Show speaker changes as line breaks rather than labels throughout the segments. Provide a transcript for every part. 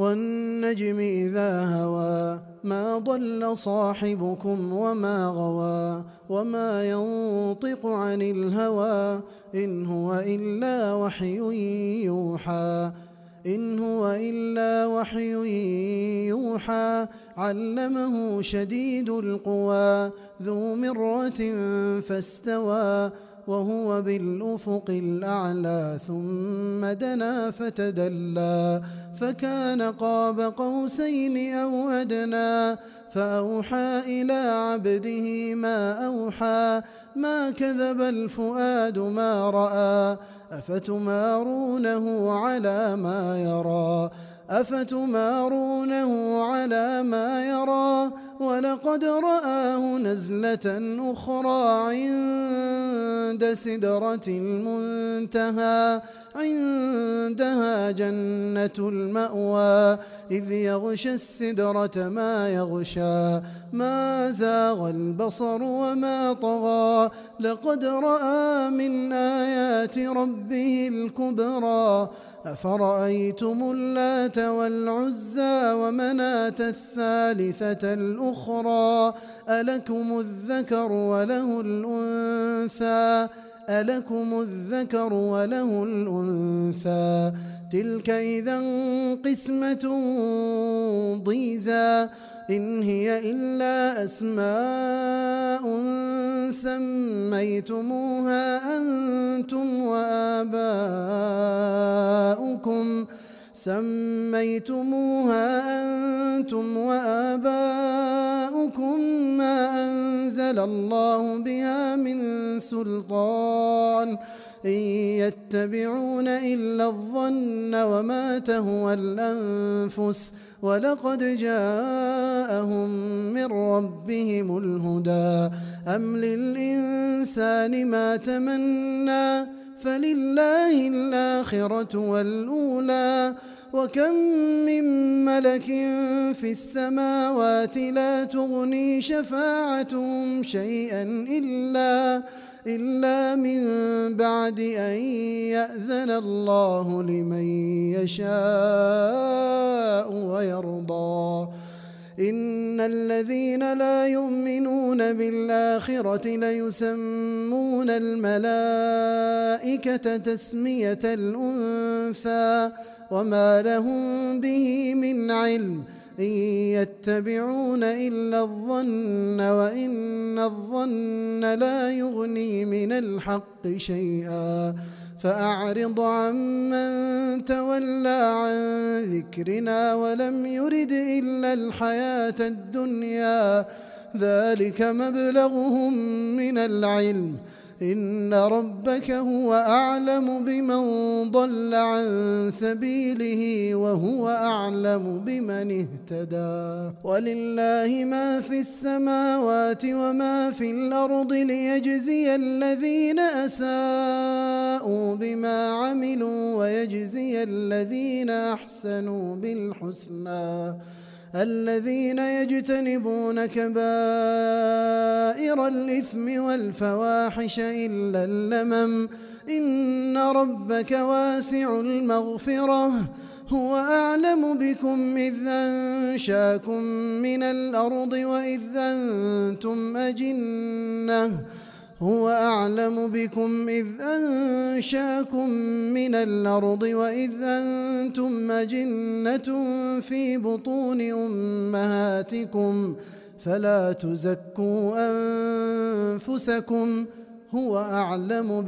والنجم إذا هوى ما ضل صاحبكم وما غوى وما ينطق عن الهوى إن هو إلا وحي يوحى إن هو إلا وحي يوحى علمه شديد القوى ذو مرة فاستوى وهو بالأفق الأعلى ثم دنا فتدلى فكان قاب قوسين أو أدنى فأوحى إلى عبده ما أوحى ما كذب الفؤاد ما رأى أفتمارونه على ما يرى أفتمارونه على ما يرى ولقد رآه نزلة أخرى عند سدرة المنتهى عندها جنة المأوى إذ يغشى السدرة ما يغشى ما زاغ البصر وما طغى لقد رأى من آيات ربه الكبرى أفرأيتم اللات والعزى ومناة الثالثة الأخرى ألكم الذكر وله الأنثى ألكم الذكر وله الأنثى تلك إذا قسمة ضيزى إن هي إلا أسماء سميتموها أنتم وآباؤكم ما أنزل الله بها من سلطان إن يتبعون إلا الظن وما تهوى الأنفس ولقد جاءهم من ربهم الهدى أم للإنسان ما تمنى فلله الآخرة والأولى وكم من ملك في السماوات لا تغني شفاعتهم شيئا إلا من بعد أن يأذن الله لمن يشاء ويرضى إن الذين لا يؤمنون بالآخرة ليسمون الملائكة تسمية الأنثى وما لهم به من علم إن يتبعون إلا الظن وإن الظن لا يغني من الحق شيئا فأعرض عمن تولى عن ذكرنا ولم يرد إلا الحياة الدنيا ذلك مبلغهم من العلم إن ربك هو أعلم بمن ضل عن سبيله وهو أعلم بمن اهتدى ولله ما في السماوات وما في الأرض ليجزي الذين أساءوا بما عملوا ويجزي الذين أحسنوا بالحسنى الذين يجتنبون كبائر الإثم والفواحش إلا اللمم إن ربك واسع المغفرة هو أعلم بكم إذ أنشاكم من الأرض وإذ أنتم أجنة هو أعلم بكم إذ أنشاكم من الأرض وإذ أنتم أجنة في بطون أمهاتكم فلا تزكوا أنفسكم هو أعلم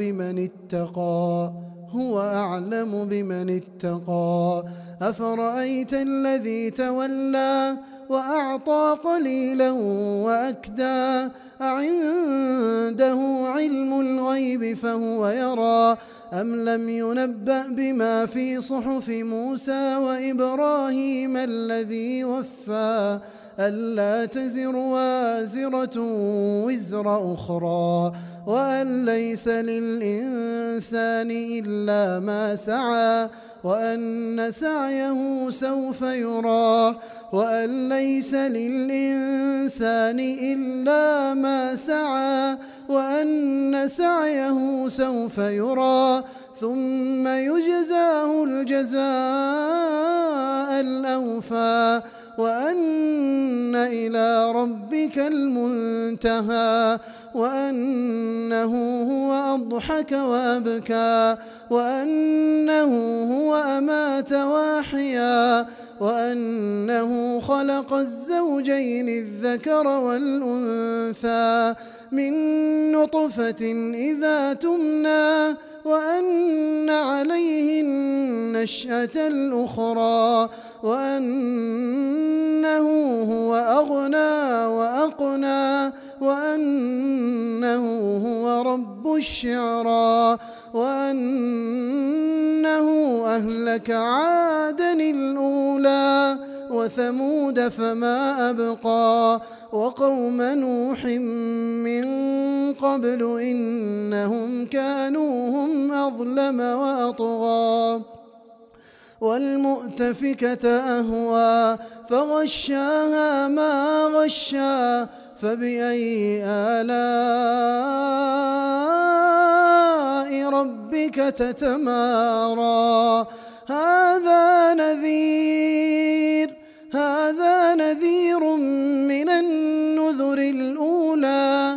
بمن اتقى أفرأيت الذي تولى وأعطى قليلا وأكدى أعنده علم الغيب فهو يرى أم لم ينبأ بما في صحف موسى وإبراهيم الذي وفى ألا تزر وازرة وزر أخرى وأن ليس للإنسان إلا ما سعى وأن سعيه سوف يرى وأن ليس للإنسان إلا ما سعى وأن سعيه سوف يرى ثم يجزاه الجزاء الأوفى وأن إلى ربك المنتهى وأنه هو أضحك وأبكى وأنه هو أمات وأحيا وأنه خلق الزوجين الذكر والأنثى من نطفة إذا تمنى وأن عليه النشأة الأخرى وأنه هو أغنى وأقنى وأنه هو رب الشعرى وأنه أهلك عادا الأولى وثمود فما أبقى وقوم نوح من قبل إنهم كانوا هم أظلم وأطغى والمؤتفكة أهوى فغشاها ما غشى فبأي آلاء ربك تتمارى هذا نذير من النذر الأولى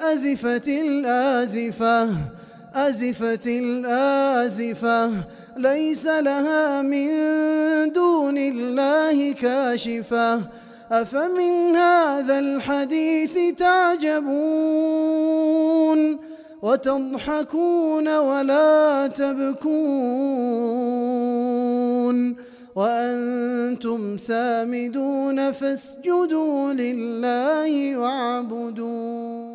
أزفت الآزفة ليس لها من دون الله كاشفة أفمن هذا الحديث تعجبون وتضحكون ولا تبكون وأنتم سامدون فاسجدوا لله واعبدون.